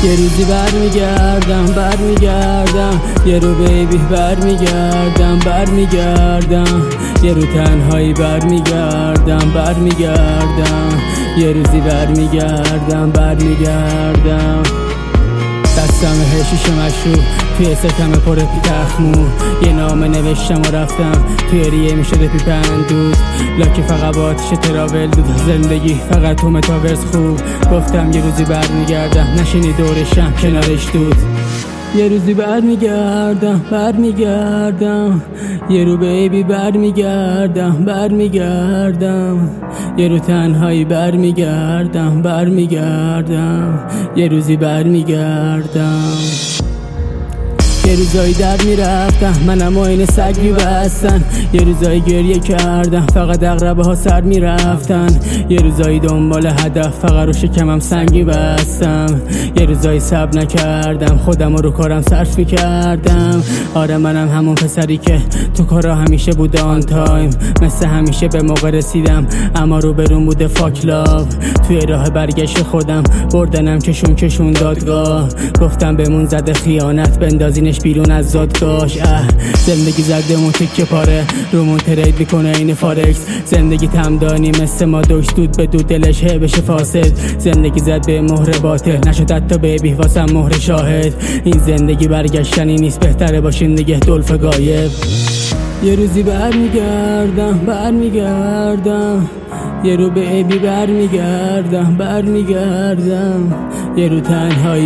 یه روزی برمیگردم یه رو بیبی برمیگردم یه رو تنهایی برمیگردم یه روزی برمیگردم دستم شیشه مشروب توی ستم پر تخمو یه نامه نوشتم و رفتم توی ریه میشده پیپندود لاکی فقط با آتیش تراول دود زندگی فقط تو متاورس خوب گفتم یه روزی برمیگردم نشینی دورشم کنارش دود یه روزی برمیگردم یه رو بیبی برمیگردم یه رو تنهایی برمیگردم یه روزی برمیگردم یه روزایی در میرفتم منم و این سگ میبستن یه روزایی گریه کردم فقط اقربه ها سر میرفتن یه روزایی دنبال هدف فقط رو شکمم سنگی بستم یه روزایی صبر نکردم خودم رو کارم صرف میکردم آره منم همون پسری که تو کارا همیشه بود آن تایم مثل همیشه به موقع رسیدم اما رو برون بوده فاک لاو توی راه برگشت خودم بردنم کشون دادگاه گفتم بمون زده خیانت بندازینش بیرون از زادگاش زندگی زدمون تکه پاره رومون ترید میکنه این فارکس زندگی تمدانی مثل ما دود به دود دلش بشه فاسد زندگی زد به مهر باطل نشد حتی بیبی واسم مهر شاهد این زندگی برگشتنی نیست بهتره باشین دیگه دلف غایب یه روزی برمیگردم یه رو بیبی برمیگردم یه رو تنهایی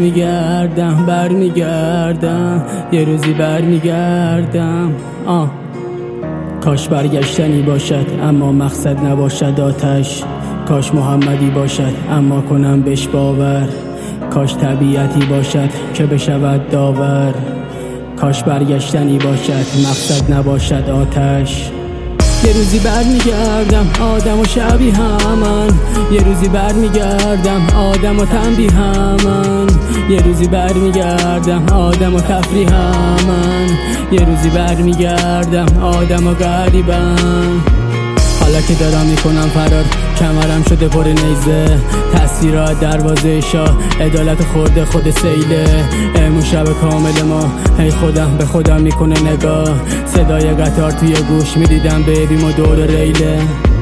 برمیگردم یه روزی برمیگردم کاش برگشتنی باشد اما مقصد نباشد آتش کاش محمدی باشد اما کنم بهش باور کاش طبیعتی باشد که بشود داور کاش برگشتنی باشد مقصد نباشد آتش یه روزی برمیگردم آدم و شبیه همن یه روزی برمیگردم آدم و تنبیه همن یه روزی برمیگردم آدم و تفریح همن یه روزی برمیگردم آدم و غریبم حالا که دارم میکنم فرار کمرم شده پر نیزه تاثیرات دروازه شاه عدالت خورده خود سیله امون شب کامل ما هی خودم به خودم میکنه نگاه صدای قطار توی گوش میدیدم بیبیم و دور ریله